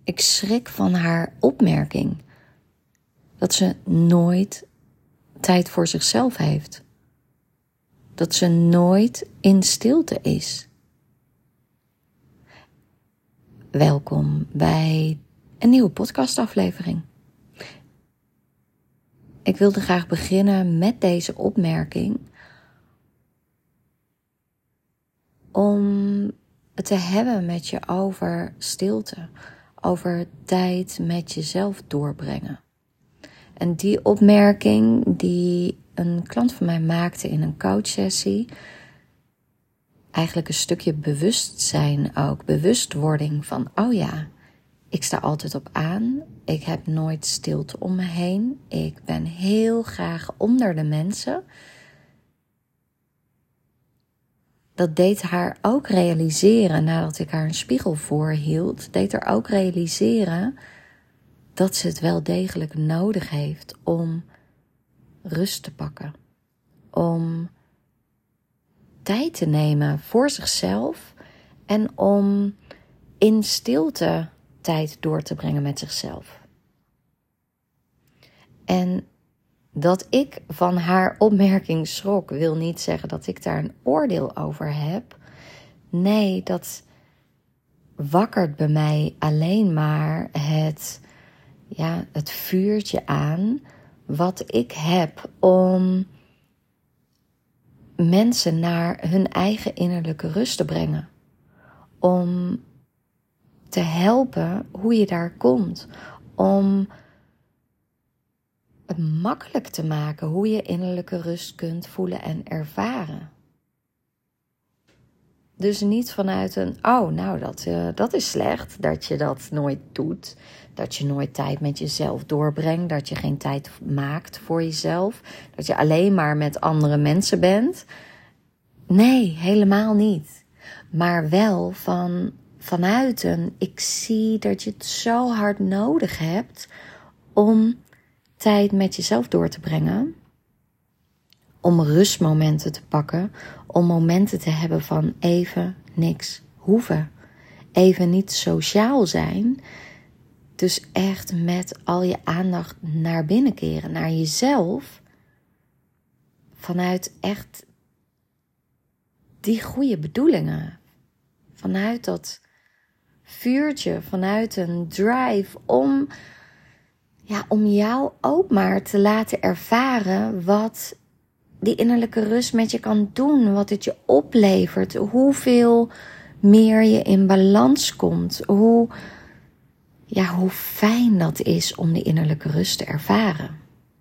Ik schrik van haar opmerking. Dat ze nooit tijd voor zichzelf heeft. Dat ze nooit in stilte is. Welkom bij een nieuwe podcastaflevering. Ik wilde graag beginnen met deze opmerking om het te hebben met je over stilte, over tijd met jezelf doorbrengen. En die opmerking die een klant van mij maakte in een coachsessie, eigenlijk een stukje bewustzijn ook, bewustwording van, oh ja, ik sta altijd op aan, ik heb nooit stilte om me heen, ik ben heel graag onder de mensen. Dat deed haar ook realiseren, nadat ik haar een spiegel voorhield, deed haar ook realiseren dat ze het wel degelijk nodig heeft om rust te pakken. Om tijd te nemen voor zichzelf en om in stilte tijd door te brengen met zichzelf. En dat ik van haar opmerking schrok, wil niet zeggen dat ik daar een oordeel over heb. Nee, dat wakkert bij mij alleen maar het vuurtje aan wat ik heb om mensen naar hun eigen innerlijke rust te brengen. Om te helpen hoe je daar komt. Om het makkelijk te maken hoe je innerlijke rust kunt voelen en ervaren. Dus niet vanuit een, dat is slecht, dat je dat nooit doet. Dat je nooit tijd met jezelf doorbrengt. Dat je geen tijd maakt voor jezelf. Dat je alleen maar met andere mensen bent. Nee, helemaal niet. Maar wel vanuit ik zie dat je het zo hard nodig hebt om tijd met jezelf door te brengen. Om rustmomenten te pakken. Om momenten te hebben van even niks hoeven. Even niet sociaal zijn. Dus echt met al je aandacht naar binnen keren. Naar jezelf. Vanuit echt die goede bedoelingen. Vanuit dat vuurtje. Vanuit een drive om jou ook maar te laten ervaren wat die innerlijke rust met je kan doen. Wat het je oplevert. Hoeveel meer je in balans komt. Hoe fijn dat is om die innerlijke rust te ervaren.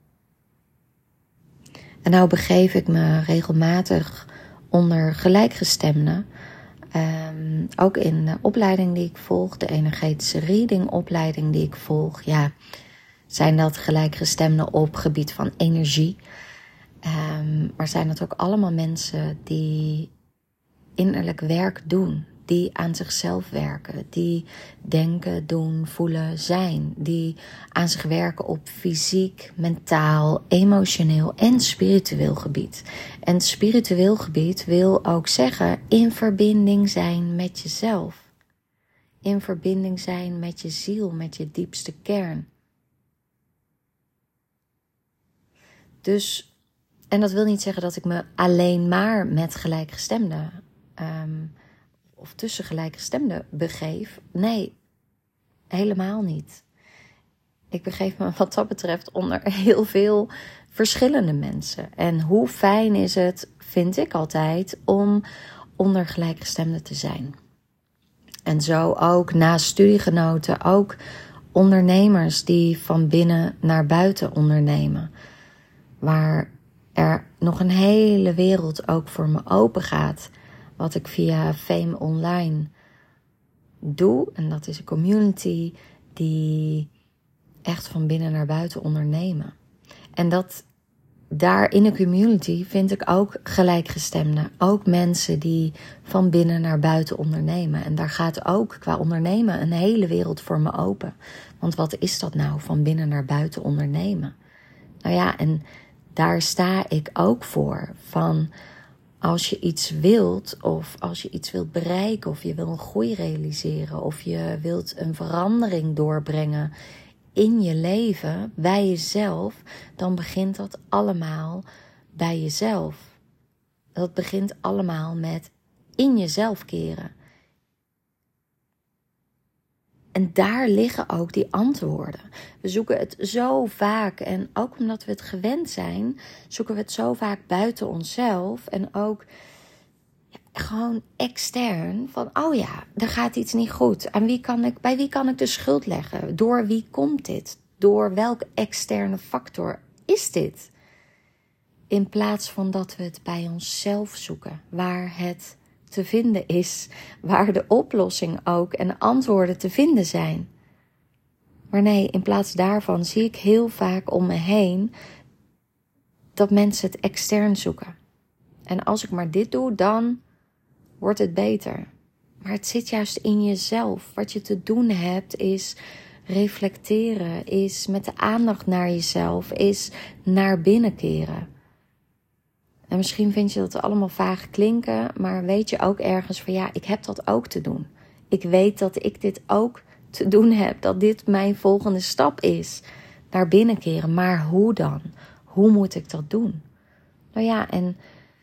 En nou begeef ik me regelmatig onder gelijkgestemden. Ook in de opleiding die ik volg. De energetische reading opleiding die ik volg. Ja, zijn dat gelijkgestemden op gebied van energie. Maar zijn het ook allemaal mensen die innerlijk werk doen. Die aan zichzelf werken. Die denken, doen, voelen, zijn. Die aan zich werken op fysiek, mentaal, emotioneel en spiritueel gebied. En spiritueel gebied wil ook zeggen in verbinding zijn met jezelf. In verbinding zijn met je ziel, met je diepste kern. Dus, en dat wil niet zeggen dat ik me alleen maar met gelijkgestemden of tussen gelijkgestemden begeef. Nee, helemaal niet. Ik begeef me wat dat betreft onder heel veel verschillende mensen. En hoe fijn is het, vind ik altijd, om onder gelijkgestemden te zijn. En zo ook naast studiegenoten, ook ondernemers die van binnen naar buiten ondernemen. Waar er nog een hele wereld ook voor me open gaat. Wat ik via Fame Online doe. En dat is een community die echt van binnen naar buiten ondernemen. En dat daar in een community vind ik ook gelijkgestemden. Ook mensen die van binnen naar buiten ondernemen. En daar gaat ook qua ondernemen een hele wereld voor me open. Want wat is dat nou, van binnen naar buiten ondernemen? Nou ja, en daar sta ik ook voor. Van als je iets wilt, of als je iets wilt bereiken, of je wil een groei realiseren, of je wilt een verandering doorbrengen in je leven, bij jezelf, dan begint dat allemaal bij jezelf. Dat begint allemaal met in jezelf keren. En daar liggen ook die antwoorden. We zoeken het zo vaak, en ook omdat we het gewend zijn, zoeken we het zo vaak buiten onszelf. En ook gewoon extern, van oh ja, er gaat iets niet goed. Bij wie kan ik de schuld leggen? Door wie komt dit? Door welke externe factor is dit? In plaats van dat we het bij onszelf zoeken, waar het te vinden is, waar de oplossing ook en de antwoorden te vinden zijn. Maar nee, in plaats daarvan zie ik heel vaak om me heen dat mensen het extern zoeken. En als ik maar dit doe, dan wordt het beter. Maar het zit juist in jezelf. Wat je te doen hebt is reflecteren, is met de aandacht naar jezelf, is naar binnen keren. En misschien vind je dat allemaal vaag klinken, maar weet je ook ergens van ja, ik heb dat ook te doen. Ik weet dat ik dit ook te doen heb, dat dit mijn volgende stap is. Naar binnen keren, maar hoe dan? Hoe moet ik dat doen? Nou ja, en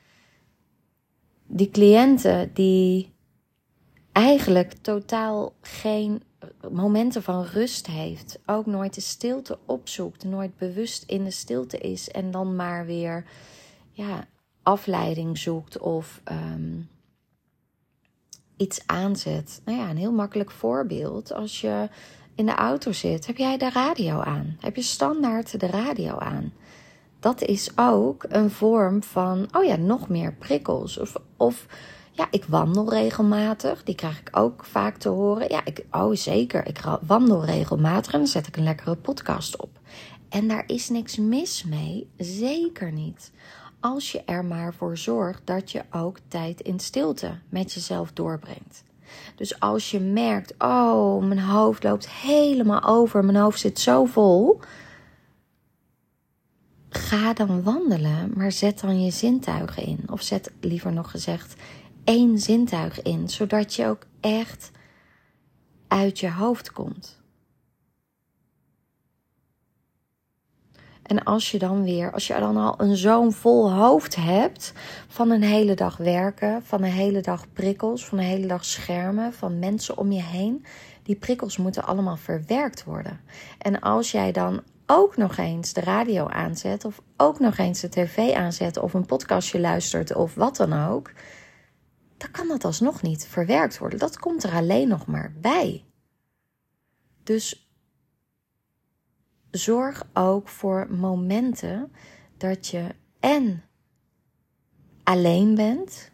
die cliënten die eigenlijk totaal geen momenten van rust heeft, ook nooit de stilte opzoekt, nooit bewust in de stilte is en dan maar weer afleiding zoekt of iets aanzet. Nou ja, een heel makkelijk voorbeeld. Als je in de auto zit, heb jij de radio aan? Heb je standaard de radio aan? Dat is ook een vorm van, nog meer prikkels. Of ik wandel regelmatig. Die krijg ik ook vaak te horen. Ja, zeker. Ik wandel regelmatig en dan zet ik een lekkere podcast op. En daar is niks mis mee. Zeker niet. Als je er maar voor zorgt dat je ook tijd in stilte met jezelf doorbrengt. Dus als je merkt, mijn hoofd loopt helemaal over, mijn hoofd zit zo vol. Ga dan wandelen, maar zet dan je zintuigen in. Of zet liever nog gezegd 1 zintuig in, zodat je ook echt uit je hoofd komt. En als je dan al zo'n vol hoofd hebt van een hele dag werken, van een hele dag prikkels, van een hele dag schermen, van mensen om je heen. Die prikkels moeten allemaal verwerkt worden. En als jij dan ook nog eens de radio aanzet of ook nog eens de tv aanzet of een podcastje luistert of wat dan ook, dan kan dat alsnog niet verwerkt worden. Dat komt er alleen nog maar bij. Dus zorg ook voor momenten dat je en alleen bent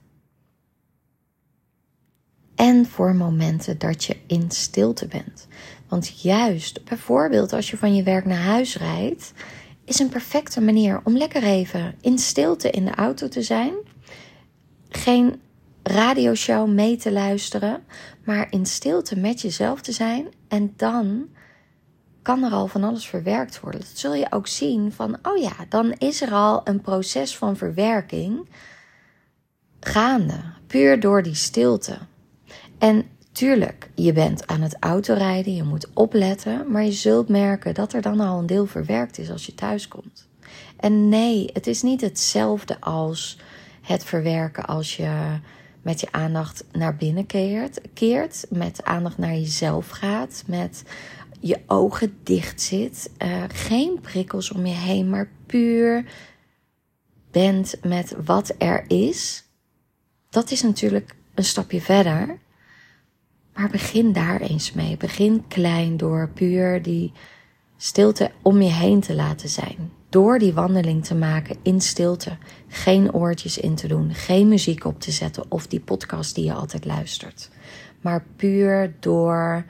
en voor momenten dat je in stilte bent. Want juist bijvoorbeeld als je van je werk naar huis rijdt, is een perfecte manier om lekker even in stilte in de auto te zijn. Geen radioshow mee te luisteren, maar in stilte met jezelf te zijn. En dan kan er al van alles verwerkt worden. Dat zul je ook zien van, dan is er al een proces van verwerking gaande. Puur door die stilte. En tuurlijk, je bent aan het autorijden, je moet opletten, maar je zult merken dat er dan al een deel verwerkt is als je thuis komt. En nee, het is niet hetzelfde als het verwerken als je met je aandacht naar binnen keert, met aandacht naar jezelf gaat, met je ogen dicht zit, geen prikkels om je heen, maar puur bent met wat er is. Dat is natuurlijk een stapje verder. Maar begin daar eens mee. Begin klein door puur die stilte om je heen te laten zijn. Door die wandeling te maken in stilte. Geen oortjes in te doen. Geen muziek op te zetten of die podcast die je altijd luistert. Maar puur door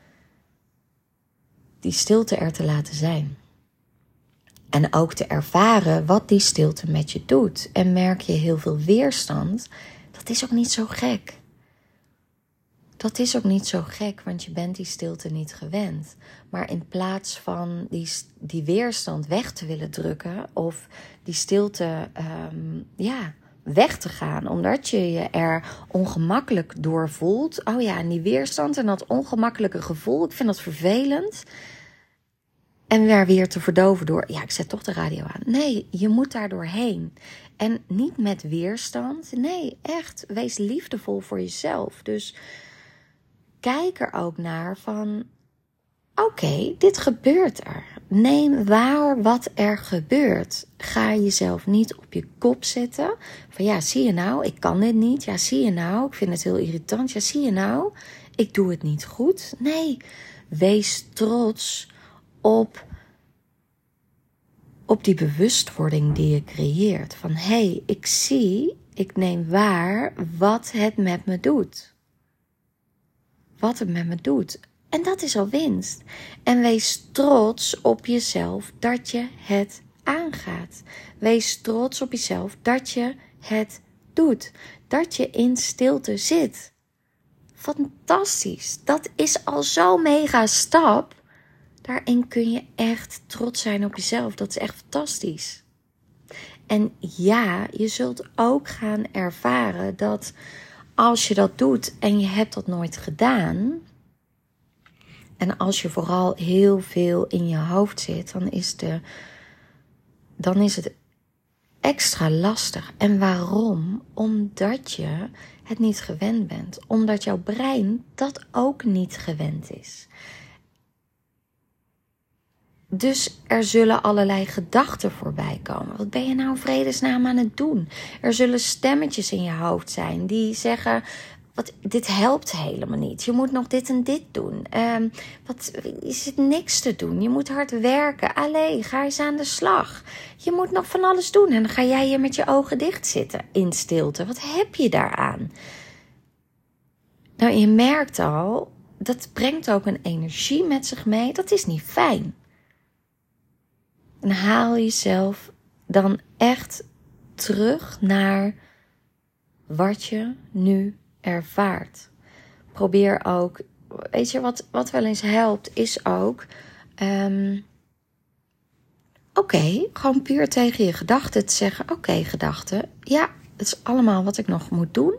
die stilte er te laten zijn. En ook te ervaren wat die stilte met je doet. En merk je heel veel weerstand. Dat is ook niet zo gek. Dat is ook niet zo gek, want je bent die stilte niet gewend. Maar in plaats van die weerstand weg te willen drukken of die stilte weg te gaan. Omdat je je er ongemakkelijk door voelt. Oh ja, en die weerstand en dat ongemakkelijke gevoel. Ik vind dat vervelend. En weer te verdoven door, ja, ik zet toch de radio aan. Nee, je moet daar doorheen. En niet met weerstand. Nee, echt, wees liefdevol voor jezelf. Dus kijk er ook naar van, oké, dit gebeurt er. Neem waar wat er gebeurt. Ga jezelf niet op je kop zetten. Van ja, zie je nou, ik kan dit niet. Ja, zie je nou, ik vind het heel irritant. Ja, zie je nou, ik doe het niet goed. Nee, wees trots op die bewustwording die je creëert. Van hé, ik neem waar wat het met me doet. Wat het met me doet. En dat is al winst. En wees trots op jezelf dat je het aangaat. Wees trots op jezelf dat je het doet. Dat je in stilte zit. Fantastisch. Dat is al zo'n mega stap. Daarin kun je echt trots zijn op jezelf. Dat is echt fantastisch. En ja, je zult ook gaan ervaren dat als je dat doet en je hebt dat nooit gedaan, en als je vooral heel veel in je hoofd zit, dan is het extra lastig. En waarom? Omdat je het niet gewend bent. Omdat jouw brein dat ook niet gewend is. Dus er zullen allerlei gedachten voorbij komen. Wat ben je nou in vredesnaam aan het doen? Er zullen stemmetjes in je hoofd zijn die zeggen, dit helpt helemaal niet. Je moet nog dit en dit doen. Is het niks te doen? Je moet hard werken. Allee, ga eens aan de slag. Je moet nog van alles doen. En dan ga jij hier met je ogen dicht zitten in stilte. Wat heb je daaraan? Nou, je merkt al, dat brengt ook een energie met zich mee. Dat is niet fijn. En haal jezelf dan echt terug naar wat je nu ervaart. Probeer ook, weet je wat wel eens helpt, is ook, gewoon puur tegen je gedachten te zeggen, oké, gedachten, ja, het is allemaal wat ik nog moet doen.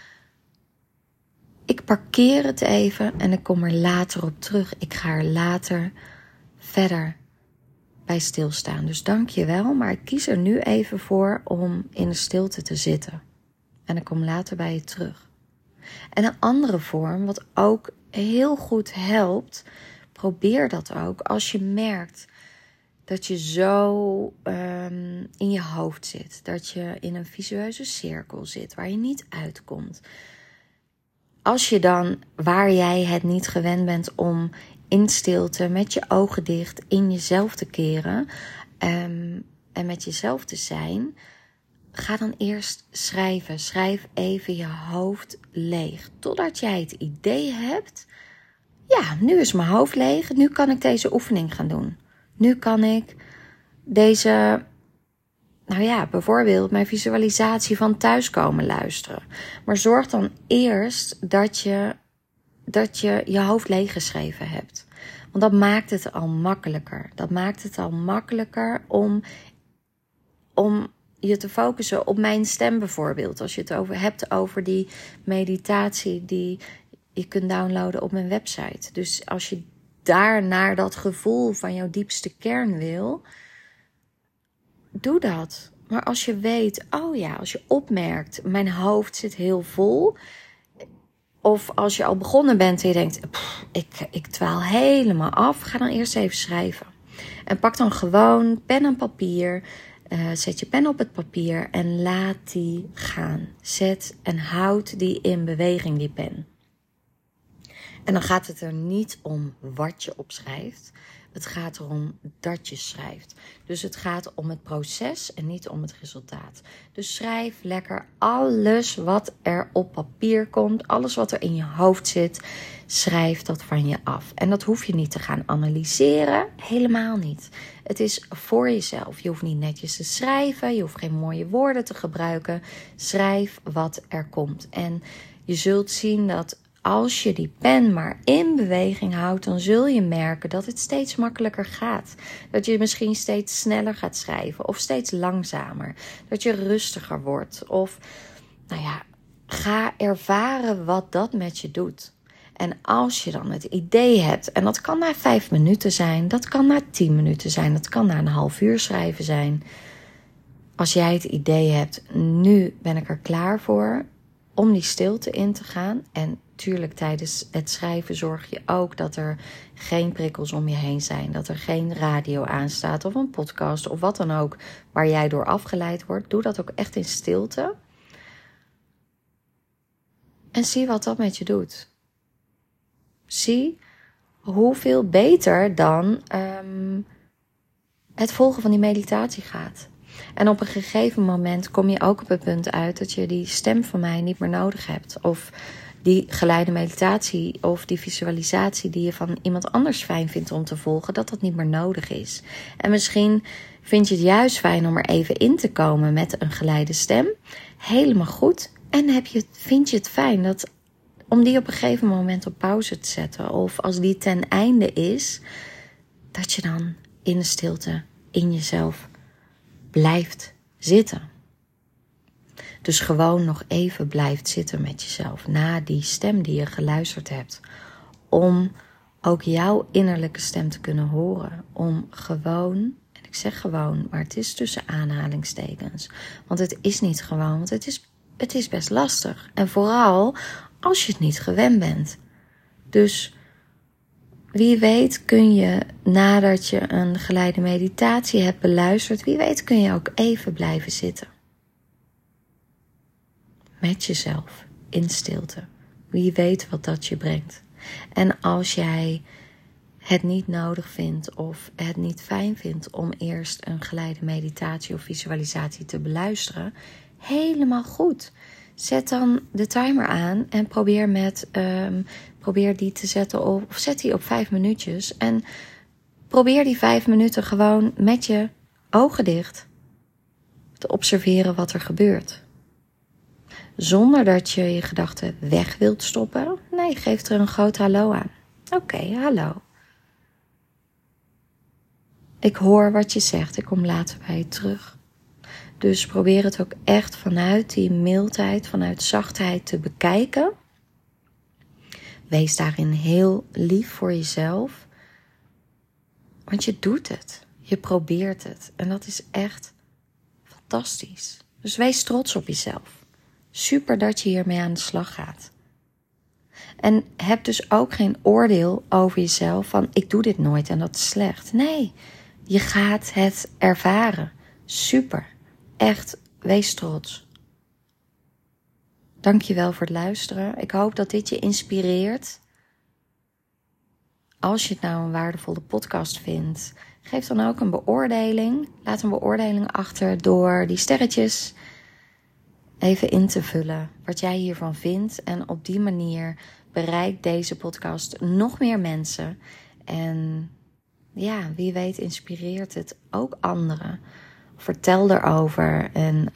Ik parkeer het even en ik kom er later op terug. Ik ga er later verder bij stilstaan. Dus dank je wel, maar ik kies er nu even voor om in de stilte te zitten. En ik kom later bij je terug. En een andere vorm, wat ook heel goed helpt, probeer dat ook als je merkt dat je zo in je hoofd zit. Dat je in een visueuze cirkel zit waar je niet uitkomt. Als je dan, waar jij het niet gewend bent om in stilte, met je ogen dicht, in jezelf te keren en met jezelf te zijn, ga dan eerst schrijven. Schrijf even je hoofd leeg. Totdat jij het idee hebt, ja, nu is mijn hoofd leeg. Nu kan ik deze oefening gaan doen. Nu kan ik deze, bijvoorbeeld mijn visualisatie van thuiskomen luisteren. Maar zorg dan eerst dat je je hoofd leeggeschreven hebt. Want dat maakt het al makkelijker. Dat maakt het al makkelijker om je te focussen op mijn stem bijvoorbeeld. Als je het hebt over die meditatie die je kunt downloaden op mijn website. Dus als je daar naar dat gevoel van jouw diepste kern wil, doe dat. Maar als je weet, als je opmerkt, mijn hoofd zit heel vol. Of als je al begonnen bent en je denkt, ik dwaal helemaal af. Ga dan eerst even schrijven. En pak dan gewoon pen en papier. Zet je pen op het papier en laat die gaan. Zet en houd die in beweging, die pen. En dan gaat het er niet om wat je opschrijft. Het gaat erom dat je schrijft. Dus het gaat om het proces en niet om het resultaat. Dus schrijf lekker alles wat er op papier komt. Alles wat er in je hoofd zit. Schrijf dat van je af. En dat hoef je niet te gaan analyseren. Helemaal niet. Het is voor jezelf. Je hoeft niet netjes te schrijven. Je hoeft geen mooie woorden te gebruiken. Schrijf wat er komt. En je zult zien dat als je die pen maar in beweging houdt, dan zul je merken dat het steeds makkelijker gaat. Dat je misschien steeds sneller gaat schrijven of steeds langzamer. Dat je rustiger wordt. Of, ga ervaren wat dat met je doet. En als je dan het idee hebt, en dat kan na 5 minuten zijn, dat kan na 10 minuten zijn, dat kan na een half uur schrijven zijn. Als jij het idee hebt, nu ben ik er klaar voor om die stilte in te gaan. En tuurlijk, tijdens het schrijven zorg je ook dat er geen prikkels om je heen zijn. Dat er geen radio aanstaat of een podcast of wat dan ook waar jij door afgeleid wordt. Doe dat ook echt in stilte. En zie wat dat met je doet. Zie hoeveel beter dan het volgen van die meditatie gaat. En op een gegeven moment kom je ook op het punt uit dat je die stem van mij niet meer nodig hebt. Of die geleide meditatie of die visualisatie die je van iemand anders fijn vindt om te volgen, dat niet meer nodig is. En misschien vind je het juist fijn om er even in te komen met een geleide stem. Helemaal goed. En vind je het fijn om die op een gegeven moment op pauze te zetten. Of als die ten einde is, dat je dan in de stilte in jezelf blijft zitten. Dus gewoon nog even blijft zitten met jezelf na die stem die je geluisterd hebt. Om ook jouw innerlijke stem te kunnen horen. Om gewoon, en ik zeg gewoon, maar het is tussen aanhalingstekens. Want het is niet gewoon, want het is best lastig. En vooral als je het niet gewend bent. Dus wie weet kun je, nadat je een geleide meditatie hebt beluisterd, wie weet kun je ook even blijven zitten. Met jezelf, in stilte. Wie weet wat dat je brengt. En als jij het niet nodig vindt of het niet fijn vindt om eerst een geleide meditatie of visualisatie te beluisteren, helemaal goed. Zet dan de timer aan en probeer die te zetten of zet die op 5 minuutjes. En probeer die 5 minuten gewoon met je ogen dicht te observeren wat er gebeurt. Zonder dat je je gedachten weg wilt stoppen. Nee, geef er een groot hallo aan. Oké, hallo. Ik hoor wat je zegt, ik kom later bij je terug. Dus probeer het ook echt vanuit die mildheid, vanuit zachtheid te bekijken. Wees daarin heel lief voor jezelf. Want je doet het. Je probeert het. En dat is echt fantastisch. Dus wees trots op jezelf. Super dat je hiermee aan de slag gaat. En heb dus ook geen oordeel over jezelf van ik doe dit nooit en dat is slecht. Nee, je gaat het ervaren. Super. Echt, wees trots. Dankjewel voor het luisteren. Ik hoop dat dit je inspireert. Als je het nou een waardevolle podcast vindt, geef dan ook een beoordeling. Laat een beoordeling achter door die sterretjes even in te vullen. Wat jij hiervan vindt. En op die manier bereikt deze podcast nog meer mensen. En ja, wie weet inspireert het ook anderen. Vertel erover en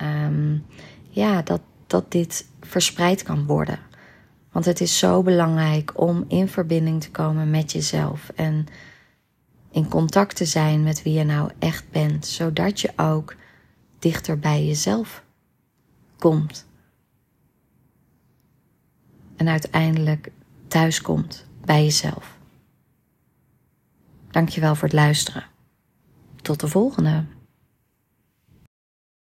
dat dit verspreid kan worden. Want het is zo belangrijk om in verbinding te komen met jezelf. En in contact te zijn met wie je nou echt bent. Zodat je ook dichter bij jezelf komt. En uiteindelijk thuis komt bij jezelf. Dankjewel voor het luisteren. Tot de volgende.